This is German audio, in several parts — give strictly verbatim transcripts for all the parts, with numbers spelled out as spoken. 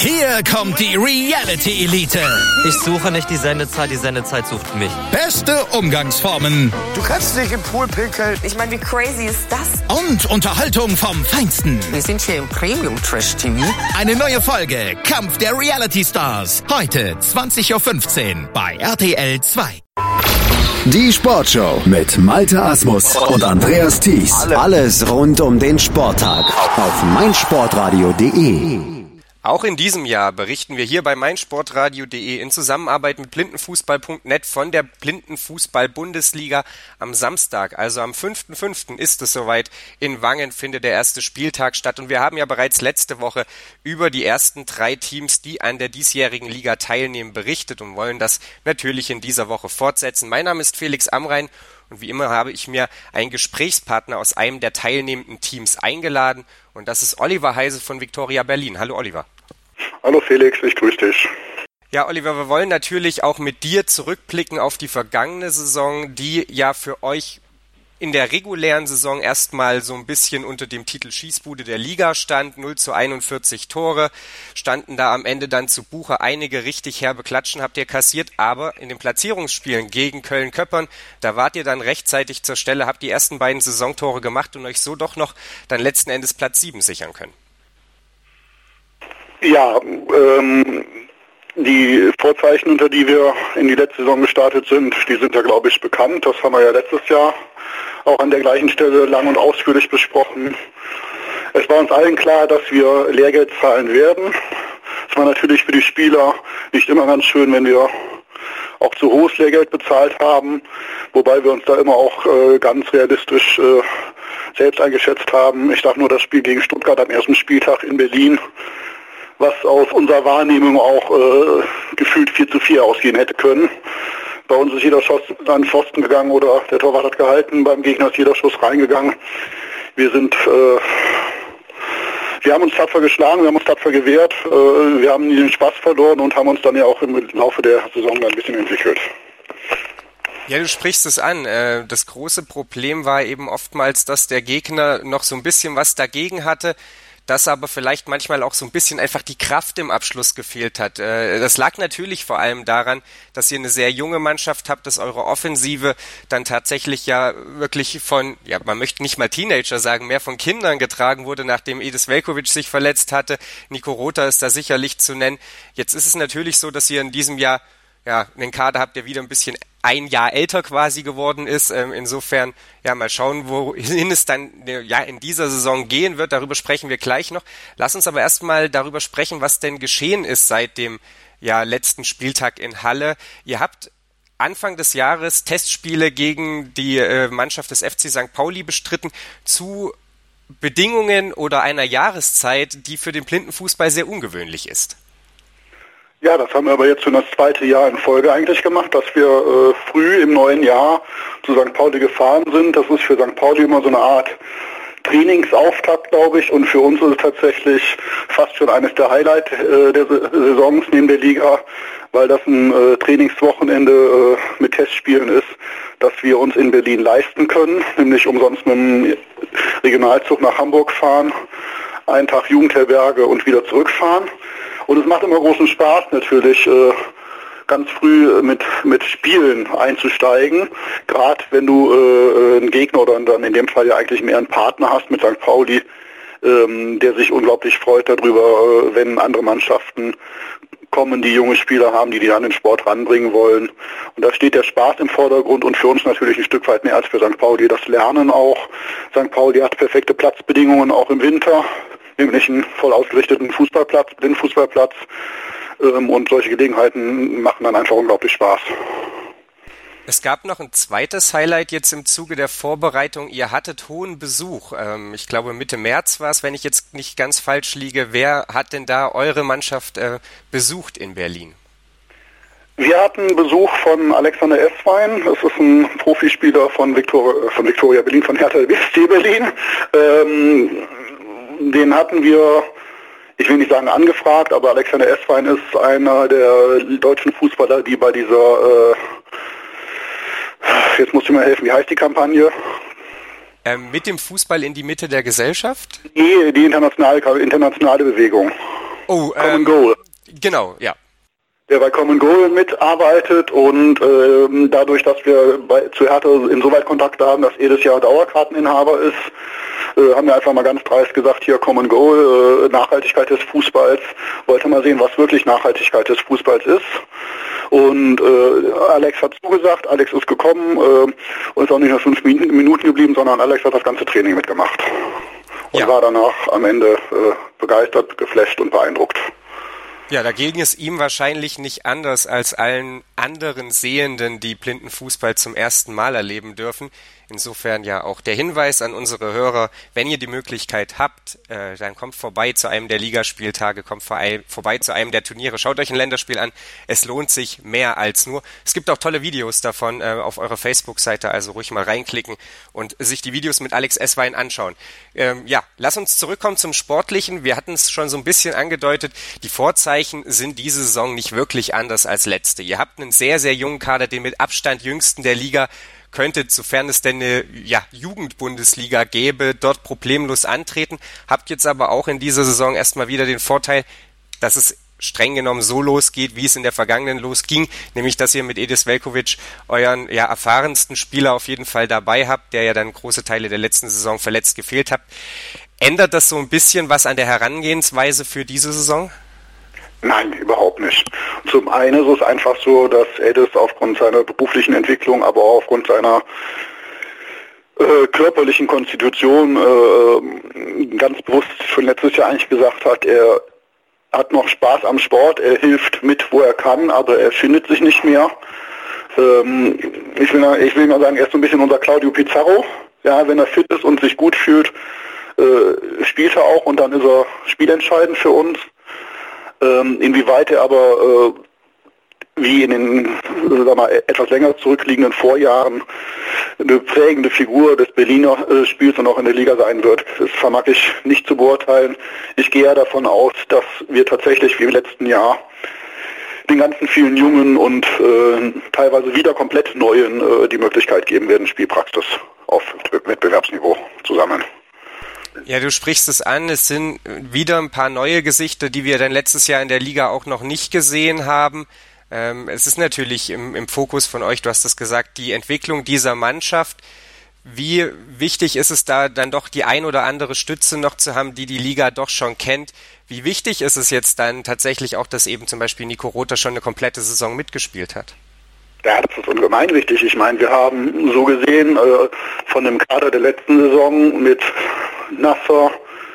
Hier kommt die Reality Elite. Ich suche nicht die Sendezeit, die Sendezeit sucht mich. Beste Umgangsformen. Du kannst nicht im Pool pinkeln. Ich meine, wie crazy ist das? Und Unterhaltung vom Feinsten. Wir sind hier im Premium-Trash-T V. Eine neue Folge Kampf der Reality Stars. Heute zwanzig Uhr fünfzehn bei R T L zwei. Die Sportshow mit Malte Asmus und Andreas Thies. Alles rund um den Sporttag auf meinsportradio punkt de. Auch in diesem Jahr berichten wir hier bei meinsportradio punkt de in Zusammenarbeit mit blindenfußball punkt net von der Blindenfußball-Bundesliga. Am Samstag, also am fünften fünften ist es soweit. In Wangen findet der erste Spieltag statt. Und wir haben ja bereits letzte Woche über die ersten drei Teams, die an der diesjährigen Liga teilnehmen, berichtet und wollen das natürlich in dieser Woche fortsetzen. Mein Name ist Felix Amrain. Und wie immer habe ich mir einen Gesprächspartner aus einem der teilnehmenden Teams eingeladen. Und das ist Oliver Heise von Viktoria Berlin. Hallo Oliver. Hallo Felix, ich grüße dich. Ja, Oliver, wir wollen natürlich auch mit dir zurückblicken auf die vergangene Saison, die ja für euch in der regulären Saison erstmal so ein bisschen unter dem Titel Schießbude der Liga stand. null zu einundvierzig Tore standen da am Ende dann zu Buche. Einige richtig herbe Klatschen habt ihr kassiert, aber in den Platzierungsspielen gegen Köln-Köppern, da wart ihr dann rechtzeitig zur Stelle, habt die ersten beiden Saisontore gemacht und euch so doch noch dann letzten Endes Platz sieben sichern können. Ja, ähm, die Vorzeichen, unter die wir in die letzte Saison gestartet sind, die sind ja, glaube ich, bekannt. Das haben wir ja letztes Jahr auch an der gleichen Stelle lang und ausführlich besprochen. Es war uns allen klar, dass wir Lehrgeld zahlen werden. Es war natürlich für die Spieler nicht immer ganz schön, wenn wir auch zu hohes Lehrgeld bezahlt haben, wobei wir uns da immer auch äh, ganz realistisch äh, selbst eingeschätzt haben. Ich sage nur das Spiel gegen Stuttgart am ersten Spieltag in Berlin, was aus unserer Wahrnehmung auch äh, gefühlt vier zu vier ausgehen hätte können. Bei uns ist jeder Schuss an den Pfosten gegangen oder der Torwart hat gehalten, beim Gegner ist jeder Schuss reingegangen. Wir sind, äh, wir haben uns tapfer geschlagen, wir haben uns tapfer gewehrt, äh, wir haben nie den Spaß verloren und haben uns dann ja auch im Laufe der Saison dann ein bisschen entwickelt. Ja, du sprichst es an. Das große Problem war eben oftmals, dass der Gegner noch so ein bisschen was dagegen hatte, dass aber vielleicht manchmal auch so ein bisschen einfach die Kraft im Abschluss gefehlt hat. Das lag natürlich vor allem daran, dass ihr eine sehr junge Mannschaft habt, dass eure Offensive dann tatsächlich ja wirklich von, ja, man möchte nicht mal Teenager sagen, mehr von Kindern getragen wurde, nachdem Edis Veljković sich verletzt hatte. Nico Rother ist da sicherlich zu nennen. Jetzt ist es natürlich so, dass ihr in diesem Jahr ja einen Kader habt, der wieder ein bisschen ein Jahr älter quasi geworden ist. Ähm, insofern, ja, mal schauen, wohin es dann ja in dieser Saison gehen wird. Darüber sprechen wir gleich noch. Lass uns aber erstmal darüber sprechen, was denn geschehen ist seit dem ja, letzten Spieltag in Halle. Ihr habt Anfang des Jahres Testspiele gegen die äh, Mannschaft des F C Sankt Pauli bestritten zu Bedingungen oder einer Jahreszeit, die für den Blindenfußball sehr ungewöhnlich ist. Ja, das haben wir aber jetzt schon das zweite Jahr in Folge eigentlich gemacht, dass wir äh, früh im neuen Jahr zu Sankt Pauli gefahren sind. Das ist für Sankt Pauli immer so eine Art Trainingsauftakt, glaube ich, und für uns ist es tatsächlich fast schon eines der Highlights äh, der Saisons neben der Liga, weil das ein äh, Trainingswochenende äh, mit Testspielen ist, das wir uns in Berlin leisten können, nämlich umsonst mit dem Regionalzug nach Hamburg fahren, einen Tag Jugendherberge und wieder zurückfahren. Und es macht immer großen Spaß natürlich, äh, ganz früh mit mit Spielen einzusteigen, gerade wenn du äh, einen Gegner oder dann in dem Fall ja eigentlich mehr einen Partner hast mit Sankt Pauli, ähm, der sich unglaublich freut darüber, äh, wenn andere Mannschaften kommen, die junge Spieler haben, die die an den Sport ranbringen wollen. Und da steht der Spaß im Vordergrund und für uns natürlich ein Stück weit mehr als für Sankt Pauli das Lernen auch. Sankt Pauli hat perfekte Platzbedingungen auch im Winter, nämlich einen voll ausgerichteten Fußballplatz, Blindfußballplatz, ähm, und solche Gelegenheiten machen dann einfach unglaublich Spaß. Es gab noch ein zweites Highlight jetzt im Zuge der Vorbereitung. Ihr hattet hohen Besuch. Ähm, ich glaube Mitte März war es, wenn ich jetzt nicht ganz falsch liege. Wer hat denn da eure Mannschaft äh, besucht in Berlin? Wir hatten Besuch von Alexander Esswein. Das ist ein Profispieler von, Victor, von Viktoria Berlin, von Hertha B S C Berlin. Ähm, Den hatten wir, ich will nicht sagen angefragt, aber Alexander Esswein ist einer der deutschen Fußballer, die bei dieser, äh, jetzt musst du mir helfen, wie heißt die Kampagne? Ähm, mit dem Fußball in die Mitte der Gesellschaft? Die, die internationale, internationale Bewegung. Oh, Common ähm, Goal. Genau, ja. Der bei Common Goal mitarbeitet und ähm, dadurch, dass wir bei, zu Hertha insoweit Kontakte haben, dass jedes Jahr Dauerkarteninhaber ist, äh, haben wir einfach mal ganz dreist gesagt, hier Common Goal, äh, Nachhaltigkeit des Fußballs, wollte mal sehen, was wirklich Nachhaltigkeit des Fußballs ist. Und äh, Alex hat zugesagt, Alex ist gekommen äh, und ist auch nicht nur fünf Minuten geblieben, sondern Alex hat das ganze Training mitgemacht. Und Ja. war danach am Ende äh, begeistert, geflasht und beeindruckt. Ja, da ging es ihm wahrscheinlich nicht anders als allen anderen Sehenden, die blinden Fußball zum ersten Mal erleben dürfen. Insofern ja auch der Hinweis an unsere Hörer, wenn ihr die Möglichkeit habt, äh, dann kommt vorbei zu einem der Ligaspieltage, kommt vorbei, vorbei zu einem der Turniere, schaut euch ein Länderspiel an. Es lohnt sich mehr als nur. Es gibt auch tolle Videos davon äh, auf eurer Facebook-Seite, also ruhig mal reinklicken und sich die Videos mit Alex Esswein anschauen. Ähm, ja, lass uns zurückkommen zum Sportlichen. Wir hatten es schon so ein bisschen angedeutet, die Vorzeichen sind diese Saison nicht wirklich anders als letzte. Ihr habt einen sehr, sehr jungen Kader, den mit Abstand jüngsten der Liga, könnte, sofern es denn eine ja, Jugendbundesliga gäbe, dort problemlos antreten. Habt jetzt aber auch in dieser Saison erstmal wieder den Vorteil, dass es streng genommen so losgeht, wie es in der vergangenen losging, nämlich dass ihr mit Edis Veljković euren ja, erfahrensten Spieler auf jeden Fall dabei habt, der ja dann große Teile der letzten Saison verletzt gefehlt hat. Ändert das so ein bisschen was an der Herangehensweise für diese Saison? Nein, überhaupt nicht. Zum einen ist es einfach so, dass Edis aufgrund seiner beruflichen Entwicklung, aber auch aufgrund seiner äh, körperlichen Konstitution äh, ganz bewusst schon letztes Jahr eigentlich gesagt hat, er hat noch Spaß am Sport, er hilft mit, wo er kann, aber er findet sich nicht mehr. Ähm, ich will, ich will mal sagen, er ist so ein bisschen unser Claudio Pizarro. Ja, wenn er fit ist und sich gut fühlt, äh, spielt er auch und dann ist er spielentscheidend für uns. Ähm, inwieweit er aber äh, wie in den äh, sag mal, etwas länger zurückliegenden Vorjahren eine prägende Figur des Berliner äh, Spiels und auch in der Liga sein wird, das vermag ich nicht zu beurteilen. Ich gehe ja davon aus, dass wir tatsächlich wie im letzten Jahr den ganzen vielen Jungen und äh, teilweise wieder komplett Neuen äh, die Möglichkeit geben werden, Spielpraxis auf Wettbewerbsniveau zu sammeln. Ja, du sprichst es an, es sind wieder ein paar neue Gesichter, die wir dann letztes Jahr in der Liga auch noch nicht gesehen haben. Ähm, es ist natürlich im, im Fokus von euch, du hast es gesagt, die Entwicklung dieser Mannschaft. Wie wichtig ist es da dann doch die ein oder andere Stütze noch zu haben, die die Liga doch schon kennt? Wie wichtig ist es jetzt dann tatsächlich auch, dass eben zum Beispiel Nico Rother schon eine komplette Saison mitgespielt hat? Ja, das ist ungemein wichtig. Ich meine, wir haben so gesehen äh, von dem Kader der letzten Saison mit Nasser,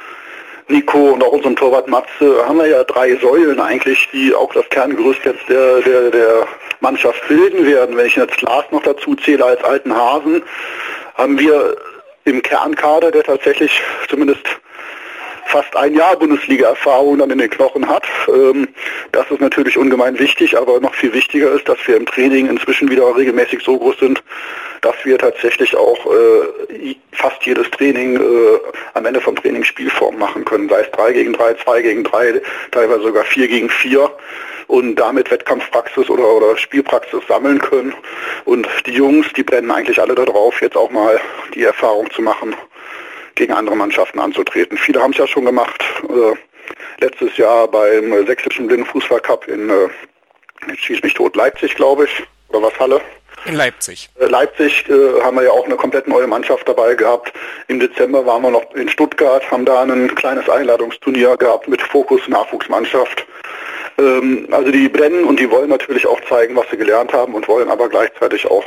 Nico und auch unserem Torwart Matze haben wir ja drei Säulen eigentlich, die auch das Kerngerüst jetzt der, der, der Mannschaft bilden werden. Wenn ich jetzt Lars noch dazu zähle als alten Hasen, haben wir im Kernkader, der tatsächlich zumindest fast ein Jahr Bundesliga-Erfahrung dann in den Knochen hat. Ähm, das ist natürlich ungemein wichtig, aber noch viel wichtiger ist, dass wir im Training inzwischen wieder regelmäßig so groß sind, dass wir tatsächlich auch äh, fast jedes Training äh, am Ende vom Training Spielform machen können, sei es drei gegen drei, zwei gegen drei, teilweise sogar vier gegen vier und damit Wettkampfpraxis oder, oder Spielpraxis sammeln können. Und die Jungs, die brennen eigentlich alle darauf, jetzt auch mal die Erfahrung zu machen, gegen andere Mannschaften anzutreten. Viele haben es ja schon gemacht. Äh, letztes Jahr beim äh, Sächsischen Blindenfußball-Cup in, äh, jetzt schieß mich tot, Leipzig, glaube ich, oder was, Halle? In Leipzig. Äh, Leipzig äh, haben wir ja auch eine komplett neue Mannschaft dabei gehabt. Im Dezember waren wir noch in Stuttgart, haben da ein kleines Einladungsturnier gehabt mit Fokus Nachwuchsmannschaft. Ähm, also die brennen und die wollen natürlich auch zeigen, was sie gelernt haben und wollen aber gleichzeitig auch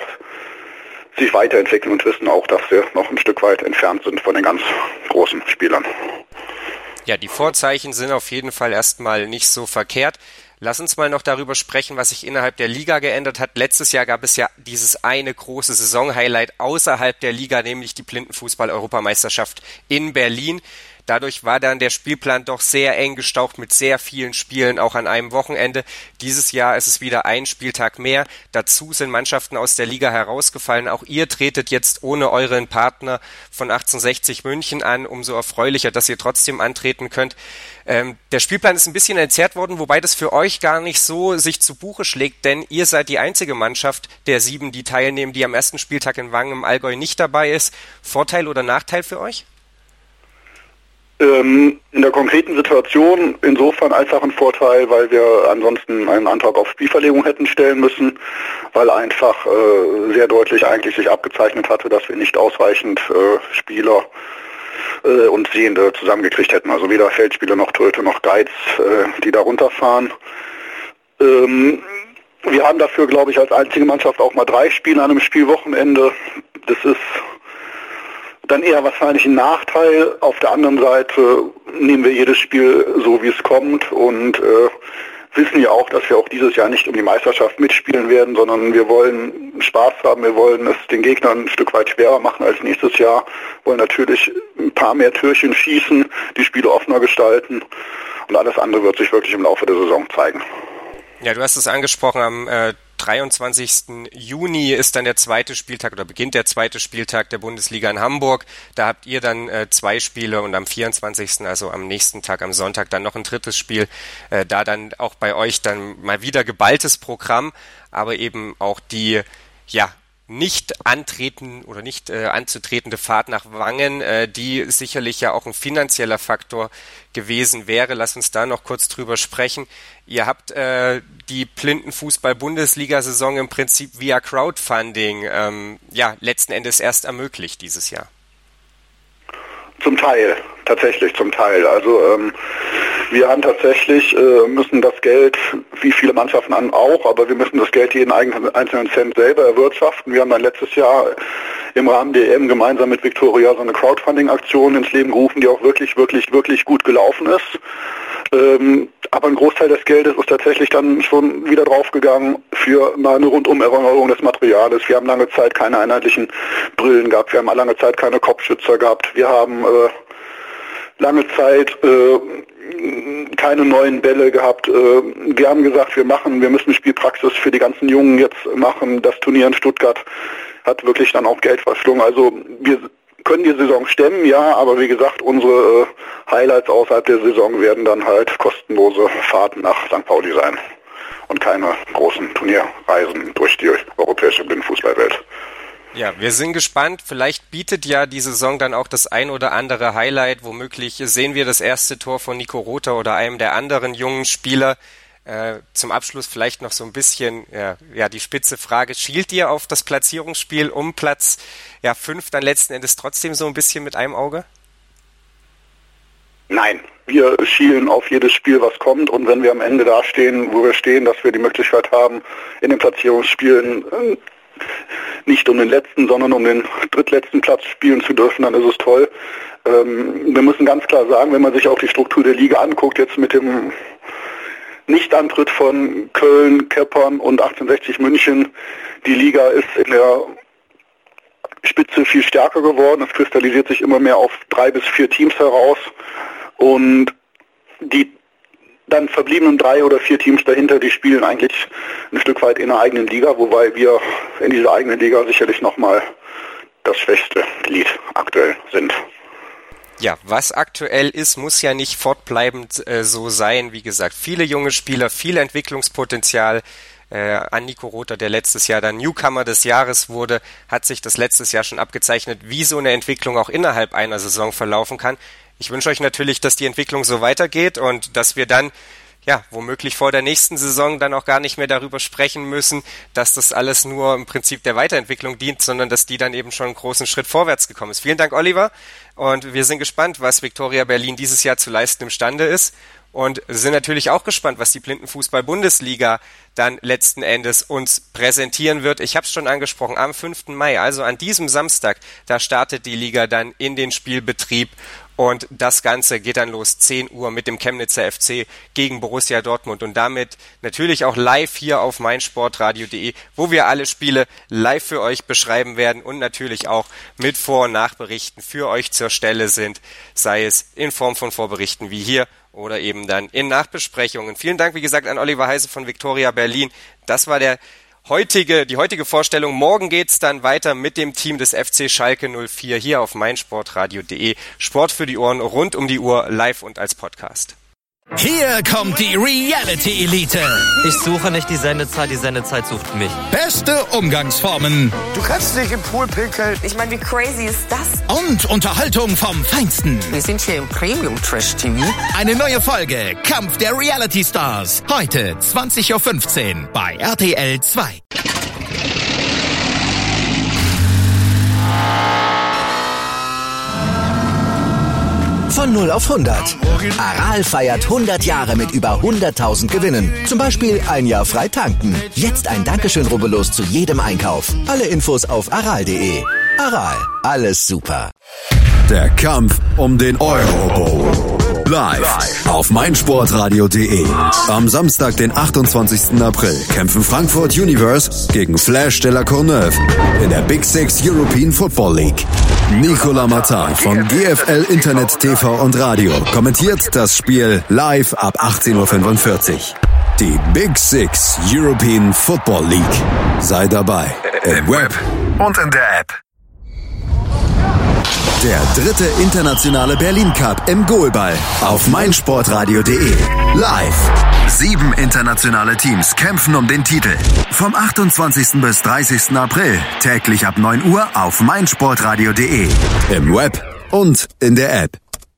sich weiterentwickeln und wissen auch, dass wir noch ein Stück weit entfernt sind von den ganz großen Spielern. Ja, die Vorzeichen sind auf jeden Fall erstmal nicht so verkehrt. Lass uns mal noch darüber sprechen, was sich innerhalb der Liga geändert hat. Letztes Jahr gab es ja dieses eine große Saisonhighlight außerhalb der Liga, nämlich die Blindenfußball-Europameisterschaft in Berlin. Dadurch war dann der Spielplan doch sehr eng gestaucht mit sehr vielen Spielen, auch an einem Wochenende. Dieses Jahr ist es wieder ein Spieltag mehr. Dazu sind Mannschaften aus der Liga herausgefallen. Auch ihr tretet jetzt ohne euren Partner von achtzehnhundertsechzig München an. Umso erfreulicher, dass ihr trotzdem antreten könnt. Ähm, der Spielplan ist ein bisschen entzerrt worden, wobei das für euch gar nicht so sich zu Buche schlägt, denn ihr seid die einzige Mannschaft der sieben, die teilnehmen, die am ersten Spieltag in Wangen im Allgäu nicht dabei ist. Vorteil oder Nachteil für euch? Ähm, in der konkreten Situation insofern als auch ein Vorteil, weil wir ansonsten einen Antrag auf Spielverlegung hätten stellen müssen, weil einfach äh, sehr deutlich eigentlich sich abgezeichnet hatte, dass wir nicht ausreichend äh, Spieler äh, und Sehende zusammengekriegt hätten. Also weder Feldspieler noch Torhüter noch Guides, äh, die da runterfahren. Ähm, wir haben dafür, glaube ich, als einzige Mannschaft auch mal drei Spiele an einem Spielwochenende. Das ist dann eher wahrscheinlich ein Nachteil. Auf der anderen Seite nehmen wir jedes Spiel so, wie es kommt und äh, wissen ja auch, dass wir auch dieses Jahr nicht um die Meisterschaft mitspielen werden, sondern wir wollen Spaß haben, wir wollen es den Gegnern ein Stück weit schwerer machen als nächstes Jahr, wollen natürlich ein paar mehr Türchen schießen, die Spiele offener gestalten und alles andere wird sich wirklich im Laufe der Saison zeigen. Ja, du hast es angesprochen, am äh, dreiundzwanzigsten Juni ist dann der zweite Spieltag oder beginnt der zweite Spieltag der Bundesliga in Hamburg. Da habt ihr dann äh, zwei Spiele und am vierundzwanzigsten, also am nächsten Tag, am Sonntag, dann noch ein drittes Spiel. Äh, da dann auch bei euch dann mal wieder geballtes Programm, aber eben auch die, ja, nicht antreten oder nicht äh, anzutretende Fahrt nach Wangen, äh, die sicherlich ja auch ein finanzieller Faktor gewesen wäre. Lass uns da noch kurz drüber sprechen. Ihr habt äh, die Blindenfußball-Bundesliga-Saison im Prinzip via Crowdfunding ähm, ja letzten Endes erst ermöglicht dieses Jahr. Zum Teil, tatsächlich zum Teil. Also ähm, wir haben tatsächlich, äh, müssen das Geld, wie viele Mannschaften an auch, aber wir müssen das Geld jeden eigenen, einzelnen Cent selber erwirtschaften. Wir haben dann letztes Jahr im Rahmen der E M gemeinsam mit Viktoria so eine Crowdfunding-Aktion ins Leben gerufen, die auch wirklich, wirklich, wirklich gut gelaufen ist. Ähm, aber ein Großteil des Geldes ist tatsächlich dann schon wieder draufgegangen für mal eine Rundum-Erneuerung des Materials. Wir haben lange Zeit keine einheitlichen Brillen gehabt, wir haben lange Zeit keine Kopfschützer gehabt, wir haben äh, lange Zeit äh, keine neuen Bälle gehabt. Äh, wir haben gesagt, wir machen, wir müssen Spielpraxis für die ganzen Jungen jetzt machen. Das Turnier in Stuttgart hat wirklich dann auch Geld verschlungen. Also wir können die Saison stemmen, ja, aber wie gesagt, unsere äh, Highlights außerhalb der Saison werden dann halt kostenlose Fahrten nach Sankt Pauli sein und keine großen Turnierreisen durch die europäische Blindenfußballwelt. Ja, wir sind gespannt. Vielleicht bietet ja die Saison dann auch das ein oder andere Highlight. Womöglich sehen wir das erste Tor von Nico Rother oder einem der anderen jungen Spieler. Äh, zum Abschluss vielleicht noch so ein bisschen ja, ja die spitze Frage. Schielt ihr auf das Platzierungsspiel um Platz ja, fünf dann letzten Endes trotzdem so ein bisschen mit einem Auge? Nein, wir schielen auf jedes Spiel, was kommt, und wenn wir am Ende da stehen, wo wir stehen, dass wir die Möglichkeit haben, in den Platzierungsspielen äh, nicht um den letzten, sondern um den drittletzten Platz spielen zu dürfen, dann ist es toll. Ähm, wir müssen ganz klar sagen, wenn man sich auch die Struktur der Liga anguckt, jetzt mit dem Nichtantritt von Köln, Keppern und achtzehnhundertsechzig München, die Liga ist in der Spitze viel stärker geworden. Es kristallisiert sich immer mehr auf drei bis vier Teams heraus und die dann verbliebenen drei oder vier Teams dahinter, die spielen eigentlich ein Stück weit in der eigenen Liga, wobei wir in dieser eigenen Liga sicherlich nochmal das schwächste Glied aktuell sind. Ja, was aktuell ist, muss ja nicht fortbleibend äh, so sein. Wie gesagt, viele junge Spieler, viel Entwicklungspotenzial. Äh, an Nico Rother, der letztes Jahr dann Newcomer des Jahres wurde, hat sich das letztes Jahr schon abgezeichnet, wie so eine Entwicklung auch innerhalb einer Saison verlaufen kann. Ich wünsche euch natürlich, dass die Entwicklung so weitergeht und dass wir dann ja, womöglich vor der nächsten Saison dann auch gar nicht mehr darüber sprechen müssen, dass das alles nur im Prinzip der Weiterentwicklung dient, sondern dass die dann eben schon einen großen Schritt vorwärts gekommen ist. Vielen Dank, Oliver. Und wir sind gespannt, was Viktoria Berlin dieses Jahr zu leisten imstande ist. Und sind natürlich auch gespannt, was die Blindenfußball-Bundesliga dann letzten Endes uns präsentieren wird. Ich habe es schon angesprochen, am fünften Mai, also an diesem Samstag, da startet die Liga dann in den Spielbetrieb. Und das Ganze geht dann los zehn Uhr mit dem Chemnitzer F C gegen Borussia Dortmund und damit natürlich auch live hier auf meinsportradio punkt de, wo wir alle Spiele live für euch beschreiben werden und natürlich auch mit Vor- und Nachberichten für euch zur Stelle sind, sei es in Form von Vorberichten wie hier oder eben dann in Nachbesprechungen. Vielen Dank, wie gesagt, an Oliver Heise von Viktoria Berlin. Das war der Heutige, die heutige Vorstellung. Morgen geht's dann weiter mit dem Team des F C Schalke null vier hier auf meinsportradio punkt de. Sport für die Ohren rund um die Uhr, live und als Podcast. Hier kommt die Reality Elite. Ich suche nicht die Sendezeit, die Sendezeit sucht mich. Beste Umgangsformen. Du kannst nicht im Pool pinkeln. Ich meine, wie crazy ist das? Und Unterhaltung vom Feinsten. Wir sind hier im Premium-Trash-T V. Eine neue Folge Kampf der Reality Stars. Heute zwanzig Uhr fünfzehn bei R T L zwei. Von null auf hundert. Aral feiert hundert Jahre mit über hunderttausend Gewinnen. Zum Beispiel ein Jahr frei tanken. Jetzt ein Dankeschön, rubbellos zu jedem Einkauf. Alle Infos auf aral punkt de. Aral, alles super. Der Kampf um den Euro. Live auf meinsportradio punkt de. Am Samstag, den achtundzwanzigsten April, kämpfen Frankfurt Universe gegen Flash de la Courneuve in der Big Six European Football League. Nicolas Martin von G F L Internet T V und Radio kommentiert das Spiel live ab achtzehn Uhr fünfundvierzig. Die Big Six European Football League. Sei dabei im Web und in der App. Der dritte internationale Berlin Cup im Goalball auf meinsportradio punkt de. Live. Sieben internationale Teams kämpfen um den Titel. Vom achtundzwanzigsten bis dreißigsten April. Täglich ab neun Uhr auf meinsportradio punkt de. Im Web und in der App.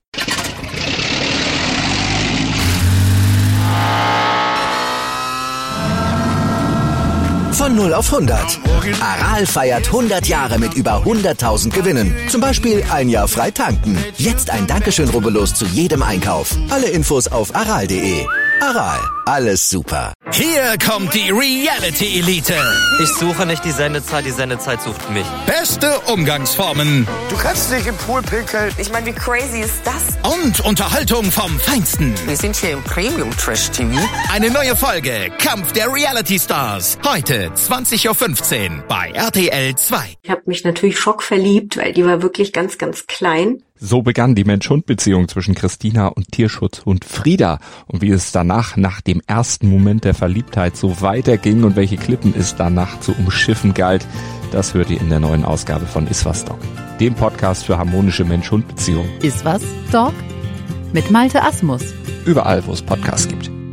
Von null auf hundert. Aral feiert hundert Jahre mit über hunderttausend Gewinnen. Zum Beispiel ein Jahr frei tanken. Jetzt ein Dankeschön, rubbellos zu jedem Einkauf. Alle Infos auf aral punkt de. Aral, alles super. Hier kommt die Reality Elite. Ich suche nicht die Sendezeit, die Sendezeit sucht mich. Beste Umgangsformen. Du kannst nicht im Pool pinkeln. Ich meine, wie crazy ist das? Und Unterhaltung vom Feinsten. Wir sind hier im Premium-Trash-T V. Eine neue Folge Kampf der Reality Stars. Heute zwanzig Uhr fünfzehn bei R T L zwei. Ich habe mich natürlich schockverliebt, weil die war wirklich ganz, ganz klein. So begann die Mensch-Hund-Beziehung zwischen Christina und Tierschutzhund Frieda. Und wie es danach, nach dem ersten Moment der Verliebtheit, so weiterging und welche Klippen es danach zu umschiffen galt, das hört ihr in der neuen Ausgabe von Iswas Dog, dem Podcast für harmonische Mensch-Hund-Beziehungen. Iswas Dog? Mit Malte Asmus. Überall, wo es Podcasts gibt.